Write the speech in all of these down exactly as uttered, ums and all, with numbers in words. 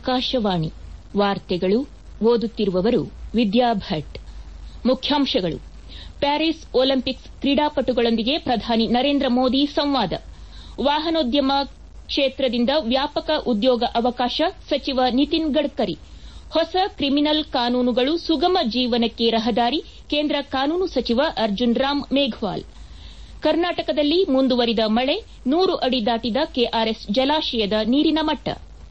ಆಕಾಶವಾಣಿ ವಾರ್ತೆಗಳು ಓದುತ್ತಿರುವವರು ವಿದ್ಯಾ ಭಟ್. ಮುಖ್ಯಾಂಶಗಳು. ಪ್ಯಾರಿಸ್ ಒಲಿಂಪಿಕ್ಸ್ ಕ್ರೀಡಾಪಟುಗಳೊಂದಿಗೆ ಪ್ರಧಾನಿ ನರೇಂದ್ರ ಮೋದಿ ಸಂವಾದ. ವಾಹನೋದ್ಯಮ ಕ್ಷೇತ್ರದಿಂದ ವ್ಯಾಪಕ ಉದ್ಯೋಗ ಅವಕಾಶ ಸಚಿವ ನಿತಿನ್ ಗಡ್ಕರಿ. ಹೊಸ ಕ್ರಿಮಿನಲ್ ಕಾನೂನುಗಳು ಸುಗಮ ಜೀವನಕ್ಕೆ ರಹದಾರಿ ಕೇಂದ್ರ ಕಾನೂನು ಸಚಿವ ಅರ್ಜುನ್ ರಾಮ್ ಮೇಘ್ವಾಲ್. ಕರ್ನಾಟಕದಲ್ಲಿ ಮುಂದುವರಿದ ಮಳೆ, ನೂರು ಅಡಿ ದಾಟಿದ ಕೆಆರ್ಎಸ್ ಜಲಾಶಯದ ನೀರಿನ ಮಟ್ಟ.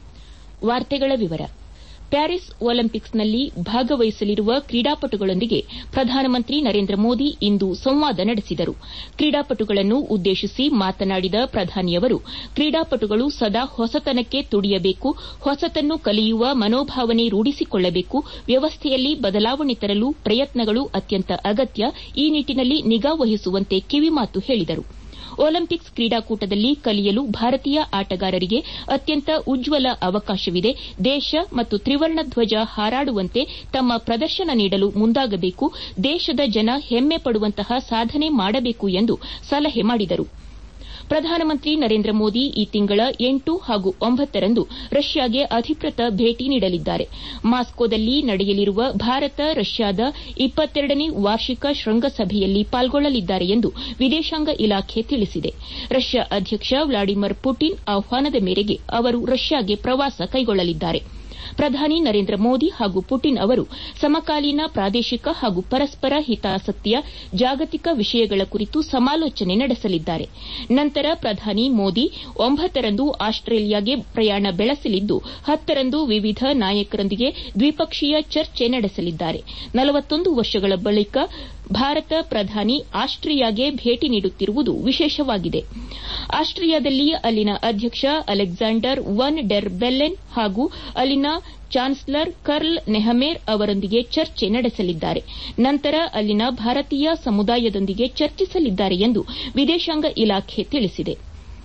ವಾರ್ತೆಗಳ ವಿವರ. ಪ್ಯಾರಿಸ್ ಒಲಿಂಪಿಕ್ಸ್ನಲ್ಲಿ ಭಾಗವಹಿಸಲಿರುವ ಕ್ರೀಡಾಪಟುಗಳೊಂದಿಗೆ ಪ್ರಧಾನಮಂತ್ರಿ ನರೇಂದ್ರ ಮೋದಿ ಇಂದು ಸಂವಾದ ನಡೆಸಿದರು. ಕ್ರೀಡಾಪಟುಗಳನ್ನು ಉದ್ದೇಶಿಸಿ ಮಾತನಾಡಿದ ಪ್ರಧಾನಿಯವರು, ಕ್ರೀಡಾಪಟುಗಳು ಸದಾ ಹೊಸತನಕ್ಕೆ ತುಡಿಯಬೇಕು, ಹೊಸತನ್ನು ಕಲಿಯುವ ಮನೋಭಾವನೆ ರೂಢಿಸಿಕೊಳ್ಳಬೇಕು, ವ್ಯವಸ್ಥೆಯಲ್ಲಿ ಬದಲಾವಣೆ ತರಲು ಪ್ರಯತ್ನಗಳು ಅತ್ಯಂತ ಅಗತ್ಯ, ಈ ನಿಟ್ಟಿನಲ್ಲಿ ನಿಗಾ ವಹಿಸುವಂತೆ ಕಿವಿಮಾತು ಹೇಳಿದರು. ಒಲಿಂಪಿಕ್ಸ್ ಕ್ರೀಡಾಕೂಟದಲ್ಲಿ ಕಲಿಯಲು ಭಾರತೀಯ ಆಟಗಾರರಿಗೆ ಅತ್ಯಂತ ಉಜ್ವಲ ಅವಕಾಶವಿದೆ. ದೇಶ ಮತ್ತು ತ್ರಿವರ್ಣ ಧ್ವಜ ಹಾರಾಡುವಂತೆ ತಮ್ಮ ಪ್ರದರ್ಶನ ನೀಡಲು ಮುಂದಾಗಬೇಕು, ದೇಶದ ಜನ ಹೆಮ್ಮೆ ಪಡುವಂತಹ ಸಾಧನೆ ಮಾಡಬೇಕು ಎಂದು ಸಲಹೆ ಮಾಡಿದರು. ಪ್ರಧಾನಮಂತ್ರಿ ನರೇಂದ್ರ ಮೋದಿ ಈ ತಿಂಗಳ ಎಂಟು ಹಾಗೂ ಒಂಬತ್ತರಂದು ರಷ್ಯಾಗೆ ಅಧಿಕೃತ ಭೇಟಿ ನೀಡಲಿದ್ದಾರೆ. ಮಾಸ್ಕೋದಲ್ಲಿ ನಡೆಯಲಿರುವ ಭಾರತ ರಷ್ಯಾದ ಇಪ್ಪತ್ತೆರಡನೇ ವಾರ್ಷಿಕ ಶೃಂಗಸಭೆಯಲ್ಲಿ ಪಾಲ್ಗೊಳ್ಳಲಿದ್ದಾರೆ ಎಂದು ವಿದೇಶಾಂಗ ಇಲಾಖೆ ತಿಳಿಸಿದೆ. ರಷ್ಯಾ ಅಧ್ಯಕ್ಷ ವ್ಲಾಡಿಮಿರ್ ಪುಟಿನ್ ಆಹ್ವಾನದ ಮೇರೆಗೆ ಅವರು ರಷ್ಯಾಗೆ ಪ್ರವಾಸ ಕೈಗೊಳ್ಳಲಿದ್ದಾರೆ. ಪ್ರಧಾನಿ ನರೇಂದ್ರ ಮೋದಿ ಹಾಗೂ ಪುಟಿನ್ ಅವರು ಸಮಕಾಲೀನ ಪ್ರಾದೇಶಿಕ ಹಾಗೂ ಪರಸ್ಪರ ಹಿತಾಸಕ್ತಿಯ ಜಾಗತಿಕ ವಿಷಯಗಳ ಕುರಿತು ಸಮಾಲೋಚನೆ ನಡೆಸಲಿದ್ದಾರೆ. ನಂತರ ಪ್ರಧಾನಿ ಮೋದಿ ಒಂಬತ್ತರಂದು ಆಸ್ಟ್ರೇಲಿಯಾಗೆ ಪ್ರಯಾಣ ಬೆಳೆಸಲಿದ್ದು, ಹತ್ತರಂದು ವಿವಿಧ ನಾಯಕರೊಂದಿಗೆ ದ್ವಿಪಕ್ಷೀಯ ಚರ್ಚೆ ನಡೆಸಲಿದ್ದಾರೆ. ನಲವತ್ತೊಂದು ವರ್ಷಗಳ ಬಳಿಕ ಭಾರತ ಪ್ರಧಾನಿ ಆಸ್ಟ್ರಿಯಾಗೆ ಭೇಟಿ ನೀಡುತ್ತಿರುವುದು ವಿಶೇಷವಾಗಿದೆ. ಆಸ್ಟ್ರಿಯಾದಲ್ಲಿ ಅಲ್ಲಿನ ಅಧ್ಯಕ್ಷ ಅಲೆಕ್ಸಾಂಡರ್ ವನ್ ಡೆರ್ ಬೆಲ್ಲೆನ್ ಹಾಗೂ ಅಲ್ಲಿನ ಚಾನ್ಸಲರ್ ಕರ್ಲ್ ನೆಹಮೇರ್ ಅವರೊಂದಿಗೆ ಚರ್ಚೆ ನಡೆಸಲಿದ್ದಾರೆ. ನಂತರ ಅಲ್ಲಿನ ಭಾರತೀಯ ಸಮುದಾಯದೊಂದಿಗೆ ಚರ್ಚಿಸಲಿದ್ದಾರೆ ಎಂದು ವಿದೇಶಾಂಗ ಇಲಾಖೆ ತಿಳಿಸಿದೆ.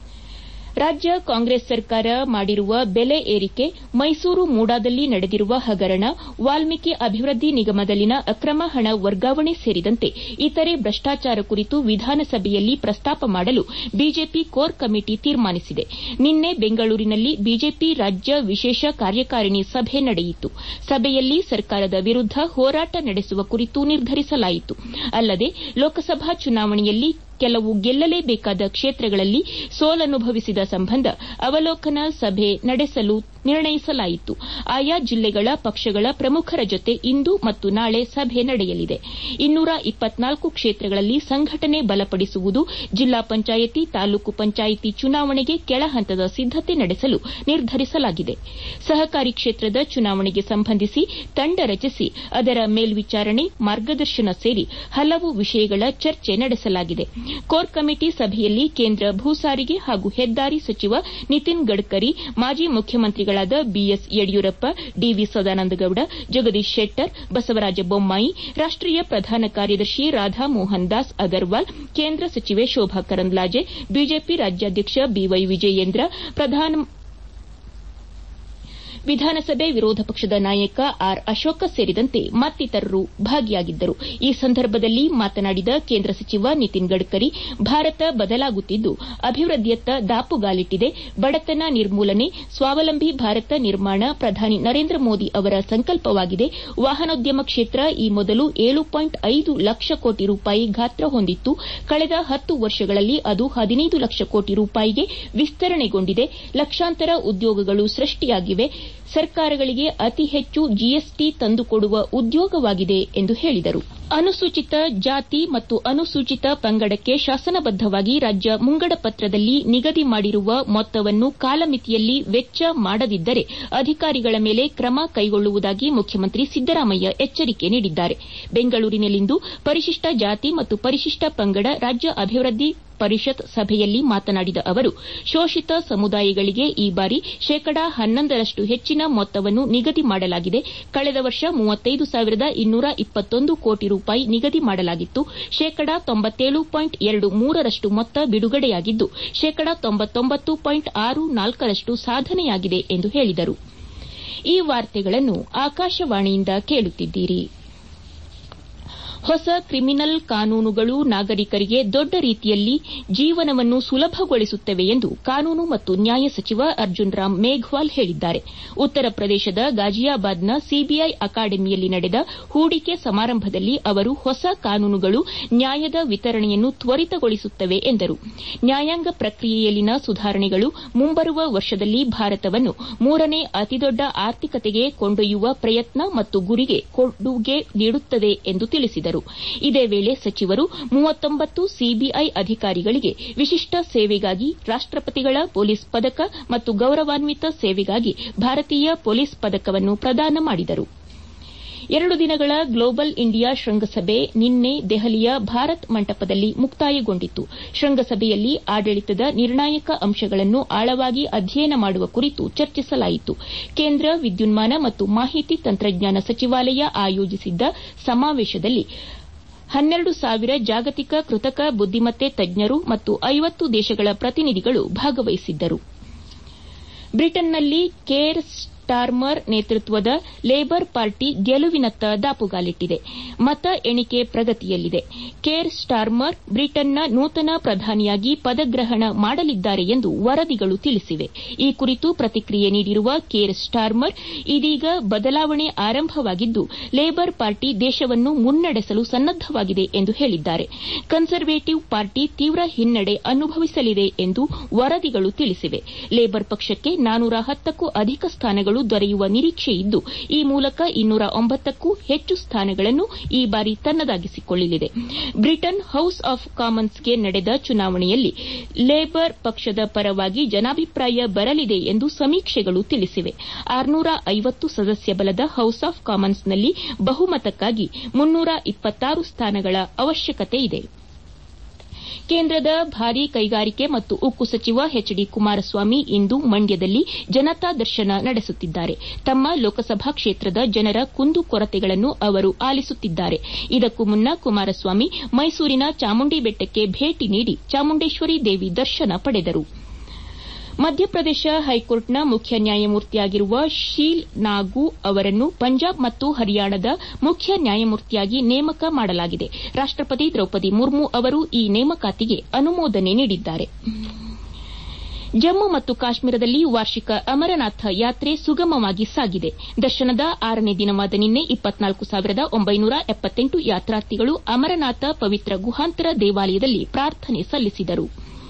ರಾಜ್ಯ ಕಾಂಗ್ರೆಸ್ ಸರ್ಕಾರ ಮಾಡಿರುವ ಬೆಲೆ ಏರಿಕೆ, ಮೈಸೂರು ಮೂಡಾದಲ್ಲಿ ನಡೆದಿರುವ ಹಗರಣ, ವಾಲ್ಮೀಕಿ ಅಭಿವೃದ್ಧಿ ನಿಗಮದಲ್ಲಿನ ಅಕ್ರಮ ಹಣ ವರ್ಗಾವಣೆ ಸೇರಿದಂತೆ ಇತರೆ ಭ್ರಷ್ಟಾಚಾರ ಕುರಿತು ವಿಧಾನಸಭೆಯಲ್ಲಿ ಪ್ರಸ್ತಾಪ ಮಾಡಲು ಬಿಜೆಪಿ ಕೋರ್ ಕಮಿಟಿ ತೀರ್ಮಾನಿಸಿದೆ. ನಿನ್ನೆ ಬೆಂಗಳೂರಿನಲ್ಲಿ ಬಿಜೆಪಿ ರಾಜ್ಯ ವಿಶೇಷ ಕಾರ್ಯಕಾರಿಣಿ ಸಭೆ ನಡೆಯಿತು. ಸಭೆಯಲ್ಲಿ ಸರ್ಕಾರದ ವಿರುದ್ದ ಹೋರಾಟ ನಡೆಸುವ ಕುರಿತು ನಿರ್ಧರಿಸಲಾಯಿತು. ಅಲ್ಲದೆ ಲೋಕಸಭಾ ಚುನಾವಣೆಯಲ್ಲಿ ಕೆಲವು ಗೆಲ್ಲಲೇಬೇಕಾದ ಕ್ಷೇತ್ರಗಳಲ್ಲಿ ಸೋಲನುಭವಿಸಿದ ಸಂಬಂಧ ಅವಲೋಕನ ಸಭೆ ನಡೆಸಲು ನಿರ್ಣಯಿಸಲಾಯಿತು. ಆಯಾ ಜಿಲ್ಲೆಗಳ ಪಕ್ಷಗಳ ಪ್ರಮುಖರ ಜೊತೆ ಇಂದು ಮತ್ತು ನಾಳೆ ಸಭೆ ನಡೆಯಲಿದೆ. ಇನ್ನೂರ ಇಪ್ಪತ್ನಾಲ್ಕು ಕ್ಷೇತ್ರಗಳಲ್ಲಿ ಸಂಘಟನೆ ಬಲಪಡಿಸುವುದು, ಜಿಲ್ಲಾ ಪಂಚಾಯಿತಿ, ತಾಲೂಕು ಪಂಚಾಯಿತಿ ಚುನಾವಣೆಗೆ ಕೆಳಹಂತದ ಸಿದ್ದತೆ ನಡೆಸಲು ನಿರ್ಧರಿಸಲಾಗಿದೆ. ಸಹಕಾರಿ ಕ್ಷೇತ್ರದ ಚುನಾವಣೆಗೆ ಸಂಬಂಧಿಸಿ ತಂಡ ರಚಿಸಿ ಅದರ ಮೇಲ್ವಿಚಾರಣೆ, ಮಾರ್ಗದರ್ಶನ ಸೇರಿ ಹಲವು ವಿಷಯಗಳ ಚರ್ಚೆ ನಡೆಸಲಾಗಿದೆ. ಕೋರ್ ಕಮಿಟಿ ಸಭೆಯಲ್ಲಿ ಕೇಂದ್ರ ಭೂ ಸಾರಿಗೆ ಹಾಗೂ ಹೆದ್ದಾರಿ ಸಚಿವ ನಿತಿನ್ ಗಡ್ಕರಿ, ಮಾಜಿ ಮುಖ್ಯಮಂತ್ರಿಗಳಾದ ಬಿಎಸ್ ಯಡಿಯೂರಪ್ಪ, ಡಿವಿ ಸದಾನಂದಗೌಡ, ಜಗದೀಶ್ ಶೆಟ್ಟರ್, ಬಸವರಾಜ ಬೊಮ್ಮಾಯಿ, ರಾಷ್ಟೀಯ ಪ್ರಧಾನ ಕಾರ್ಯದರ್ಶಿ ರಾಧಾ ಮೋಹನ್ ದಾಸ್ ಅಗರ್ವಾಲ್, ಕೇಂದ್ರ ಸಚಿವೆ ಶೋಭಾ ಕರಂದ್ಲಾಜೆ, ಬಿಜೆಪಿ ರಾಜ್ಯಾಧ್ಯಕ್ಷ ಬಿವೈ ವಿಜಯೇಂದ್ರ, ಪ್ರಧಾನ ವಿಧಾನಸಭೆ ವಿರೋಧ ಪಕ್ಷದ ನಾಯಕ ಆರ್ ಅಶೋಕ ಸೇರಿದಂತೆ ಮತ್ತಿತರರು ಭಾಗಿಯಾಗಿದ್ದರು. ಈ ಸಂದರ್ಭದಲ್ಲಿ ಮಾತನಾಡಿದ ಕೇಂದ್ರ ಸಚಿವ ನಿತಿನ್ ಗಡ್ಕರಿ, ಭಾರತ ಬದಲಾಗುತ್ತಿದ್ದು ಅಭಿವೃದ್ಧಿಯತ್ತ ದಾಪುಗಾಲಿಟ್ಟಿದೆ. ಬಡತನ ನಿರ್ಮೂಲನೆ, ಸ್ವಾವಲಂಬಿ ಭಾರತ ನಿರ್ಮಾಣ ಪ್ರಧಾನಿ ನರೇಂದ್ರ ಮೋದಿ ಅವರ ಸಂಕಲ್ಪವಾಗಿದೆ. ವಾಹನೋದ್ಯಮ ಕ್ಷೇತ್ರ ಈ ಮೊದಲು ಏಳು ಪಾಯಿಂಟ್ ಐದು ಲಕ್ಷ ಕೋಟಿ ರೂಪಾಯಿ ಗಾತ್ರ ಹೊಂದಿತ್ತು. ಕಳೆದ ಹತ್ತು ವರ್ಷಗಳಲ್ಲಿ ಅದು ಹದಿನೈದು ಲಕ್ಷ ಕೋಟಿ ರೂಪಾಯಿಗೆ ವಿಸ್ತರಣೆಗೊಂಡಿದೆ. ಲಕ್ಷಾಂತರ ಉದ್ಯೋಗಗಳು ಸೃಷ್ಟಿಯಾಗಿವೆ. ಸರ್ಕಾರಗಳಿಗೆ ಅತಿ ಹೆಚ್ಚು ಜಿಎಸ್ಟಿ ತಂದುಕೊಡುವ ಉದ್ಯೋಗವಾಗಿದೆ ಎಂದು ಹೇಳಿದರು. ಅನುಸೂಚಿತ ಜಾತಿ ಮತ್ತು ಅನುಸೂಚಿತ ಪಂಗಡಕ್ಕೆ ಶಾಸನಬದ್ದವಾಗಿ ರಾಜ್ಯ ಮುಂಗಡ ಪತ್ರದಲ್ಲಿ ನಿಗದಿ ಮಾಡಿರುವ ಮೊತ್ತವನ್ನು ಕಾಲಮಿತಿಯಲ್ಲಿ ವೆಚ್ಚ ಮಾಡದಿದ್ದರೆ ಅಧಿಕಾರಿಗಳ ಮೇಲೆ ಕ್ರಮ ಕೈಗೊಳ್ಳುವುದಾಗಿ ಮುಖ್ಯಮಂತ್ರಿ ಸಿದ್ದರಾಮಯ್ಯ ಎಚ್ಚರಿಕೆ ನೀಡಿದ್ದಾರೆ. ಬೆಂಗಳೂರಿನಲ್ಲಿಂದು ಪರಿಶಿಷ್ಟ ಜಾತಿ ಮತ್ತು ಪರಿಶಿಷ್ಟ ಪಂಗಡ ರಾಜ್ಯ ಅಭಿವೃದ್ಧಿ ಪರಿಷತ್ ಸಭೆಯಲ್ಲಿ ಮಾತನಾಡಿದ ಅವರು, ಶೋಷಿತ ಸಮುದಾಯಗಳಿಗೆ ಈ ಬಾರಿ ಶೇಕಡಾ ಹನ್ನೊಂದರಷ್ಟು ಹೆಚ್ಚಿನ ಮೊತ್ತವನ್ನು ನಿಗದಿ ಮಾಡಲಾಗಿದೆ. ಕಳೆದ ವರ್ಷ ಮೂವತ್ತೈದು ಸಾವಿರದ ಇನ್ನೂರ ಇಪ್ಪತ್ತೊಂದು ಕೋಟಿ ರೂಪಾಯಿ ನಿಗದಿ ಮಾಡಲಾಗಿತ್ತು. ಶೇಕಡಾ ತೊಂಬತ್ತೇಳು ಪಾಯಿಂಟ್ ಎರಡು ಮೂರರಷ್ಟು ಮೊತ್ತ ಬಿಡುಗಡೆಯಾಗಿದ್ದು, ಶೇಕಡಾ ತೊಂಬತ್ತೊಂಬತ್ತು ಪಾಯಿಂಟ್ ಆರು ನಾಲ್ಕರಷ್ಟು ಸಾಧನೆಯಾಗಿದೆ ಎಂದು ಹೇಳಿದರು. ಈ ವಾರ್ತೆಗಳನ್ನು ಆಕಾಶವಾಣಿಯಿಂದ ಕೇಳುತ್ತಿದ್ದೀರಿ. ಹೊಸ ಕ್ರಿಮಿನಲ್ ಕಾನೂನುಗಳು ನಾಗರಿಕರಿಗೆ ದೊಡ್ಡ ರೀತಿಯಲ್ಲಿ ಜೀವನವನ್ನು ಸುಲಭಗೊಳಿಸುತ್ತವೆ ಎಂದು ಕಾನೂನು ಮತ್ತು ನ್ಯಾಯ ಸಚಿವ ಅರ್ಜುನ್ ರಾಮ್ ಮೇಘ್ವಾಲ್ ಹೇಳಿದ್ದಾರೆ. ಉತ್ತರ ಪ್ರದೇಶದ ಗಾಜಿಯಾಬಾದ್ನ ಸಿಬಿಐ ಅಕಾಡೆಮಿಯಲ್ಲಿ ನಡೆದ ಹೂಡಿಕೆ ಸಮಾರಂಭದಲ್ಲಿ ಅವರು ಹೊಸ ಕಾನೂನುಗಳು ನ್ಯಾಯದ ವಿತರಣೆಯನ್ನು ತ್ವರಿತಗೊಳಿಸುತ್ತವೆ ಎಂದರು. ನ್ಯಾಯಾಂಗ ಪ್ರಕ್ರಿಯೆಯಲ್ಲಿನ ಸುಧಾರಣೆಗಳು ಮುಂಬರುವ ವರ್ಷದಲ್ಲಿ ಭಾರತವನ್ನು ಮೂರನೇ ಅತಿದೊಡ್ಡ ಆರ್ಥಿಕತೆಗೆ ಕೊಂಡೊಯ್ಯುವ ಪ್ರಯತ್ನ ಮತ್ತು ಗುರಿಗೆ ಕೊಡುಗೆ ನೀಡುತ್ತದೆ ಎಂದು ತಿಳಿಸಿದರು. ಇದೇ ವೇಳೆ ಸಚಿವರು ಮೂವತ್ತೊಂಬತ್ತು ಸಿಬಿಐ ಅಧಿಕಾರಿಗಳಿಗೆ ವಿಶಿಷ್ಟ ಸೇವೆಗಾಗಿ ರಾಷ್ಟಪತಿಗಳ ಪೊಲೀಸ್ ಪದಕ ಮತ್ತು ಗೌರವಾನ್ವಿತ ಸೇವೆಗಾಗಿ ಭಾರತೀಯ ಪೊಲೀಸ್ ಪದಕವನ್ನು ಪ್ರದಾನ ಮಾಡಿದರು. ಎರಡು ದಿನಗಳ ಗ್ಲೋಬಲ್ ಇಂಡಿಯಾ ಶೃಂಗಸಭೆ ನಿನ್ನೆ ದೆಹಲಿಯ ಭಾರತ್ ಮಂಟಪದಲ್ಲಿ ಮುಕ್ತಾಯಗೊಂಡಿತು. ಶೃಂಗಸಭೆಯಲ್ಲಿ ಆಡಳಿತದ ನಿರ್ಣಾಯಕ ಅಂಶಗಳನ್ನು ಆಳವಾಗಿ ಅಧ್ಯಯನ ಮಾಡುವ ಕುರಿತು ಚರ್ಚಿಸಲಾಯಿತು. ಕೇಂದ್ರ ವಿದ್ಯುನ್ಮಾನ ಮತ್ತು ಮಾಹಿತಿ ತಂತ್ರಜ್ಞಾನ ಸಚಿವಾಲಯ ಆಯೋಜಿಸಿದ್ದ ಸಮಾವೇಶದಲ್ಲಿ ಹನ್ನೆರಡು ಸಾವಿರ ಜಾಗತಿಕ ಕೃತಕ ಬುದ್ದಿಮತ್ತೆ ತಜ್ಞರು ಮತ್ತು ಐವತ್ತು ದೇಶಗಳ ಪ್ರತಿನಿಧಿಗಳು ಭಾಗವಹಿಸಿದ್ದರು. ಬ್ರಿಟನ್ನಲ್ಲಿ ಕೇರ್ ಸ್ಟಾರ್ಮರ್ ನೇತೃತ್ವದ ಲೇಬರ್ ಪಾರ್ಟಿ ಗೆಲುವಿನತ್ತ ದಾಪುಗಾಲಿಟ್ಟಿದೆ. ಮತ ಎಣಿಕೆ ಪ್ರಗತಿಯಲ್ಲಿದೆ. ಕೇರ್ ಸ್ಟಾರ್ಮರ್ ಬ್ರಿಟನ್ನ ನೂತನ ಪ್ರಧಾನಿಯಾಗಿ ಪದಗ್ರಹಣ ಮಾಡಲಿದ್ದಾರೆ ಎಂದು ವರದಿಗಳು ತಿಳಿಸಿವೆ. ಈ ಕುರಿತು ಪ್ರತಿಕ್ರಿಯೆ ನೀಡಿರುವ ಕೇರ್ ಸ್ಟಾರ್ಮರ್, ಇದೀಗ ಬದಲಾವಣೆ ಆರಂಭವಾಗಿದ್ದು ಲೇಬರ್ ಪಾರ್ಟಿ ದೇಶವನ್ನು ಮುನ್ನಡೆಸಲು ಸನ್ನದ್ದವಾಗಿದೆ ಎಂದು ಹೇಳಿದ್ದಾರೆ. ಕನ್ಸರ್ವೇಟಿವ್ ಪಾರ್ಟಿ ತೀವ್ರ ಹಿನ್ನಡೆ ಅನುಭವಿಸಲಿದೆ ಎಂದು ವರದಿಗಳು ತಿಳಿಸಿವೆ. ಲೇಬರ್ ಪಕ್ಷಕ್ಕೆ ನಾನೂರ ಹತ್ತಕ್ಕೂ ಅಧಿಕ ಸ್ಥಾನಗಳು ದೊರೆಯುವ ನಿರೀಕ್ಷೆಯಿದ್ದು ಈ ಮೂಲಕ ಇನ್ನೂರ ಒಂಬತ್ತಕ್ಕೂ ಹೆಚ್ಚು ಸ್ಥಾನಗಳನ್ನು ಈ ಬಾರಿ ತನ್ನದಾಗಿಸಿಕೊಳ್ಳಲಿದೆ. ಬ್ರಿಟನ್ ಹೌಸ್ ಆಫ್ ಕಾಮನ್ಸ್ಗೆ ನಡೆದ ಚುನಾವಣೆಯಲ್ಲಿ ಲೇಬರ್ ಪಕ್ಷದ ಪರವಾಗಿ ಜನಾಭಿಪ್ರಾಯ ಬರಲಿದೆ ಎಂದು ಸಮೀಕ್ಷೆಗಳು ತಿಳಿಸಿವೆ. ಆರುನೂರ ಐವತ್ತು ಸದಸ್ಯ ಬಲದ ಹೌಸ್ ಆಫ್ ಕಾಮನ್ಸ್ನಲ್ಲಿ ಬಹುಮತಕ್ಕಾಗಿ ಮುನ್ನೂರ ಇಪ್ಪತ್ತಾರು ಸ್ಥಾನಗಳ ಅವಶ್ಯಕತೆ ಇದೆ. ಕೇಂದ್ರದ ಭಾರೀ ಕೈಗಾರಿಕೆ ಮತ್ತು ಉಕ್ಕು ಸಚಿವ ಎಚ್ ಡಿ ಕುಮಾರಸ್ವಾಮಿ ಇಂದು ಮಂಡ್ಯದಲ್ಲಿ ಜನತಾ ದರ್ಶನ ನಡೆಸುತ್ತಿದ್ದಾರೆ. ತಮ್ಮ ಲೋಕಸಭಾ ಕ್ಷೇತ್ರದ ಜನರ ಕುಂದುಕೊರತೆಗಳನ್ನು ಅವರು ಆಲಿಸುತ್ತಿದ್ದಾರೆ. ಇದಕ್ಕೂ ಮುನ್ನ ಕುಮಾರಸ್ವಾಮಿ ಮೈಸೂರಿನ ಚಾಮುಂಡಿ ಬೆಟ್ಟಕ್ಕೆ ಭೇಟಿ ನೀಡಿ ಚಾಮುಂಡೇಶ್ವರಿ ದೇವಿ ದರ್ಶನ ಪಡೆದರು. ಮಧ್ಯಪ್ರದೇಶ ಹೈಕೋರ್ಟ್ನ ಮುಖ್ಯ ನ್ಯಾಯಮೂರ್ತಿಯಾಗಿರುವ ಶೀಲ್ ನಾಗು ಅವರನ್ನು ಪಂಜಾಬ್ ಮತ್ತು ಹರಿಯಾಣದ ಮುಖ್ಯ ನ್ಯಾಯಮೂರ್ತಿಯಾಗಿ ನೇಮಕ ಮಾಡಲಾಗಿದೆ. ರಾಷ್ಟಪತಿ ದ್ರೌಪದಿ ಮುರ್ಮು ಅವರು ಈ ನೇಮಕಾತಿಗೆ ಅನುಮೋದನೆ ನೀಡಿದ್ದಾರೆ. ಜಮ್ಮು ಮತ್ತು ಕಾಶ್ಮೀರದಲ್ಲಿ ವಾರ್ಷಿಕ ಅಮರನಾಥ ಯಾತ್ರೆ ಸುಗಮವಾಗಿ ಸಾಗಿದೆ. ದರ್ಶನದ ಆರನೇ ದಿನವಾದ ನಿನ್ನೆ ಇಪ್ಪತ್ನಾಲ್ಕು ಸಾವಿರದ ಒಂಬೈನೂರ ಎಪ್ಪತ್ತೆಂಟು ಯಾತ್ರಾರ್ಥಿಗಳು ಅಮರನಾಥ ಪವಿತ್ರ ಗುಹಾಂತರ ದೇವಾಲಯದಲ್ಲಿ ಪ್ರಾರ್ಥನೆ ಸಲ್ಲಿಸಿದರು.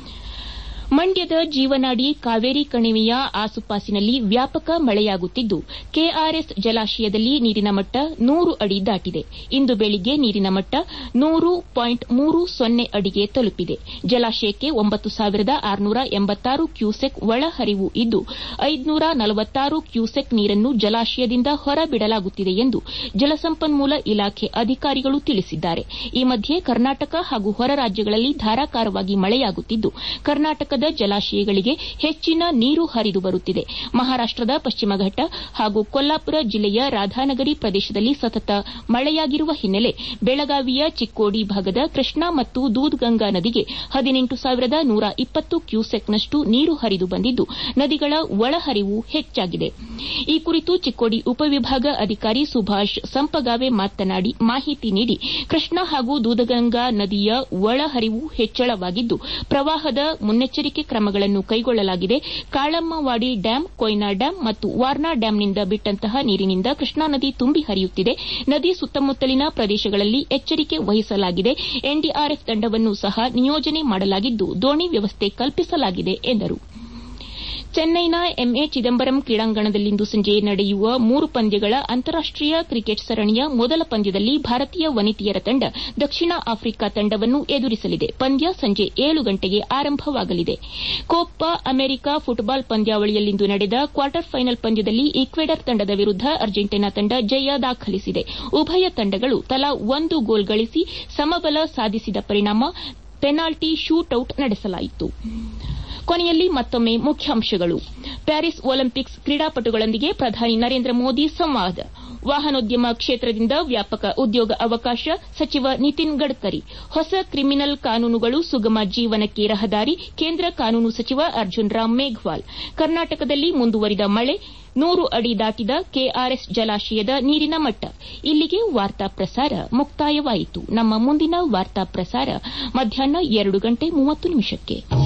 ಮಂಡ್ಯದ ಜೀವನಾಡಿ ಕಾವೇರಿ ಕಣಿವೆಯ ಆಸುಪಾಸಿನಲ್ಲಿ ವ್ಯಾಪಕ ಮಳೆಯಾಗುತ್ತಿದ್ದು ಕೆಆರ್ಎಸ್ ಜಲಾಶಯದಲ್ಲಿ ನೀರಿನ ಮಟ್ಟ ನೂರು ಅಡಿ ದಾಟಿದೆ. ಇಂದು ಬೆಳಿಗ್ಗೆ ನೀರಿನ ಮಟ್ಟ ನೂರು ಪಾಯಿಂಟ್ ಮೂರು ಸೊನ್ನೆ ಅಡಿಗೆ ತಲುಪಿದೆ. ಜಲಾಶಯಕ್ಕೆ ಒಂಬತ್ತು ಸಾವಿರದ ಆರುನೂರ ಎಂಬತ್ತಾರು ಕ್ಯೂಸೆಕ್ ಒಳಹರಿವು ಇದ್ದು ಐದುನೂರ ನಲವತ್ತಾರು ಕ್ಯೂಸೆಕ್ ನೀರನ್ನು ಜಲಾಶಯದಿಂದ ಹೊರಬಿಡಲಾಗುತ್ತಿದೆ ಎಂದು ಜಲಸಂಪನ್ಮೂಲ ಇಲಾಖೆ ಅಧಿಕಾರಿಗಳು ತಿಳಿಸಿದ್ದಾರೆ. ಈ ಮಧ್ಯೆ ಕರ್ನಾಟಕ ಹಾಗೂ ಹೊರ ರಾಜ್ಯಗಳಲ್ಲಿ ಧಾರಾಕಾರವಾಗಿ ಮಳೆಯಾಗುತ್ತಿದ್ದು ಕರ್ನಾಟಕದ ಜಲಾಶಯಗಳಿಗೆ ಹೆಚ್ಚಿನ ನೀರು ಹರಿದು ಬರುತ್ತಿದೆ. ಮಹಾರಾಷ್ಟದ ಪಶ್ಚಿಮ ಘಟ್ಟ ಹಾಗೂ ಕೊಲ್ಲಾಪುರ ಜಿಲ್ಲೆಯ ರಾಧಾನಗರಿ ಪ್ರದೇಶದಲ್ಲಿ ಸತತ ಮಳೆಯಾಗಿರುವ ಹಿನ್ನೆಲೆ ಬೆಳಗಾವಿಯ ಚಿಕ್ಕೋಡಿ ಭಾಗದ ಕೃಷ್ಣಾ ಮತ್ತು ದೂದ್ಗಂಗಾ ನದಿಗೆ ಹದಿನೆಂಟು ಸಾವಿರದ ನೂರ ಇಪ್ಪತ್ತು ಕ್ಯೂಸೆಕ್ನಷ್ಟು ನೀರು ಹರಿದು ಬಂದಿದ್ದು ನದಿಗಳ ಒಳಹರಿವು ಹೆಚ್ಚಾಗಿದೆ. ಈ ಕುರಿತು ಚಿಕ್ಕೋಡಿ ಉಪವಿಭಾಗ ಅಧಿಕಾರಿ ಸುಭಾಷ್ ಸಂಪಗಾವೆ ಮಾತನಾಡಿ ಮಾಹಿತಿ ನೀಡಿ ಕೃಷ್ಣಾ ಹಾಗೂ ದೂದಗಂಗಾ ನದಿಯ ಒಳಹರಿವು ಹೆಚ್ಚಳವಾಗಿದ್ದು ಪ್ರವಾಹದ ಮುನ್ನೆಚ್ಚರಿಕೆ ಕ್ರಮಗಳನ್ನು ಕೈಗೊಳ್ಳಲಾಗಿದೆ. ಕಾಳಮ್ಮವಾಡಿ ಡ್ಯಾಂ, ಕೊಯ್ನಾ ಡ್ಯಾಂ ಮತ್ತು ವಾರ್ನಾ ಡ್ಯಾಂನಿಂದ ಬಿಟ್ಟಂತಹ ನೀರಿನಿಂದ ಕೃಷ್ಣಾ ನದಿ ತುಂಬಿ ಹರಿಯುತ್ತಿದೆ. ನದಿ ಸುತ್ತಮುತ್ತಲಿನ ಪ್ರದೇಶಗಳಲ್ಲಿ ಎಚ್ಚರಿಕೆ ವಹಿಸಲಾಗಿದೆ. ಎನ್ಡಿಆರ್ಎಫ್ ತಂಡವನ್ನು ಸಹ ನಿಯೋಜನೆ ಮಾಡಲಾಗಿದ್ದು ದೋಣಿ ವ್ಯವಸ್ಥೆ ಕಲ್ಪಿಸಲಾಗಿದೆ ಎಂದರು. ಚೆನ್ನೈನ ಎಂಎ ಚಿದಂಬರಂ ಕ್ರೀಡಾಂಗಣದಲ್ಲಿಂದು ಸಂಜೆ ನಡೆಯುವ ಮೂರು ಪಂದ್ಯಗಳ ಅಂತಾರಾಷ್ಟೀಯ ಕ್ರಿಕೆಟ್ ಸರಣಿಯ ಮೊದಲ ಪಂದ್ಯದಲ್ಲಿ ಭಾರತೀಯ ವನಿತೆಯರ ತಂಡ ದಕ್ಷಿಣ ಆಫ್ರಿಕಾ ತಂಡವನ್ನು ಎದುರಿಸಲಿದೆ. ಪಂದ್ಯ ಸಂಜೆ ಏಳು ಗಂಟೆಗೆ ಆರಂಭವಾಗಲಿದೆ. ಕೋಪಾ ಅಮೆರಿಕಾ ಫುಟ್ಬಾಲ್ ಪಂದ್ಯಾವಳಿಯಲ್ಲಿಂದು ನಡೆದ ಕ್ವಾರ್ಟರ್ ಫೈನಲ್ ಪಂದ್ಯದಲ್ಲಿ ಈಕ್ವೆಡರ್ ತಂಡದ ವಿರುದ್ದ ಅರ್ಜೆಂಟೀನಾ ತಂಡ ಜಯ ದಾಖಲಿಸಿದೆ. ಉಭಯ ತಂಡಗಳು ತಲಾ ಒಂದು ಗೋಲ್ ಗಳಿಸಿ ಸಮಬಲ ಸಾಧಿಸಿದ ಪರಿಣಾಮ ಪೆನಾಲ್ಟಿ ಶೂಟೌಟ್ ನಡೆಸಲಾಯಿತು. ಕೊನೆಯಲ್ಲಿ ಮತ್ತೊಮ್ಮೆ ಮುಖ್ಯಾಂಶಗಳು. ಪ್ಯಾರಿಸ್ ಒಲಿಂಪಿಕ್ಸ್ ಕ್ರೀಡಾಪಟುಗಳೊಂದಿಗೆ ಪ್ರಧಾನಿ ನರೇಂದ್ರ ಮೋದಿ ಸಂವಾದ. ವಾಹನೋದ್ಯಮ ಕ್ಷೇತ್ರದಿಂದ ವ್ಯಾಪಕ ಉದ್ಯೋಗ ಅವಕಾಶ ಸಚಿವ ನಿತಿನ್ ಗಡ್ಕರಿ. ಹೊಸ ಕ್ರಿಮಿನಲ್ ಕಾನೂನುಗಳು ಸುಗಮ ಜೀವನಕ್ಕೆ ರಹದಾರಿ ಕೇಂದ್ರ ಕಾನೂನು ಸಚಿವ ಅರ್ಜುನ್ ರಾಮ್ ಮೇಘ್ವಾಲ್. ಕರ್ನಾಟಕದಲ್ಲಿ ಮುಂದುವರಿದ ಮಳೆ, ನೂರು ಅಡಿ ದಾಟಿದ ಕೆಆರ್ಎಸ್ ಜಲಾಶಯದ ನೀರಿನ ಮಟ್ಟ. ಇಲ್ಲಿಗೆ ವಾರ್ತಾ ಪ್ರಸಾರ ಮುಕ್ತಾಯವಾಯಿತು. ನಮ್ಮ ಮುಂದಿನ ವಾರ್ತಾ ಪ್ರಸಾರ ಮಧ್ಯಾಹ್ನ ಎರಡು ಗಂಟೆ ಮೂವತ್ತು ನಿಮಿಷಕ್ಕೆ.